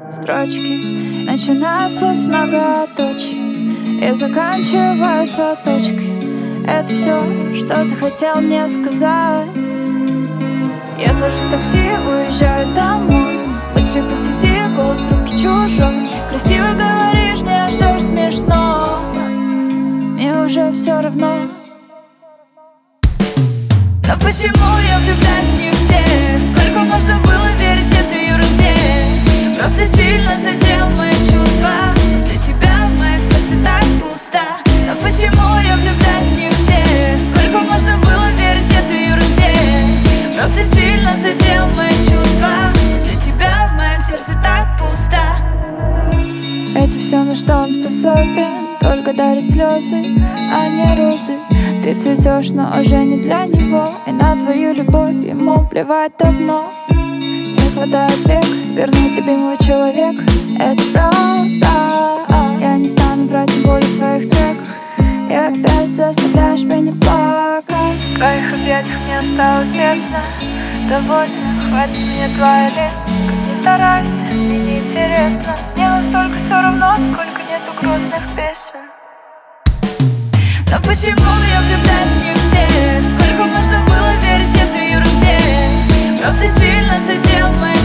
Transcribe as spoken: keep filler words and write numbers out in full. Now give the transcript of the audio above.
Строчки начинаются с многоточий и заканчиваются точкой. Это все, что ты хотел мне сказать. Я сажусь в такси, уезжаю домой. Мысли по сети, голос трубки чужой. Красиво говоришь, мне аж даже смешно. Мне уже все равно. Но почему я влюбляюсь не в тех? Сколько можно было верить этой ерунде? Просто сильно задел мои чувства. После тебя в моем сердце так пусто. Но почему я влюбляюсь не в тех? Сколько можно было верить этой ерунде? Просто сильно задел мои чувства. После тебя в моем сердце так пусто. Это все, на что он способен, только дарит слезы, а не розы. Ты цветешь, но уже не для него, и на твою любовь ему плевать давно. Не хватает век вернуть любимого человека. Это правда. Я не стану врать, тем более в своих треках. И опять заставляешь меня плакать. В твоих объятиях мне стало тесно. Довольно, хватит мне твоя лесть. Как ни старайся, мне неинтересно. Мне настолько все равно, сколько нету грустных песен. Но почему я влюбляюсь не в тех? Сколько можно было верить этой ерунде? Просто сильно задел мои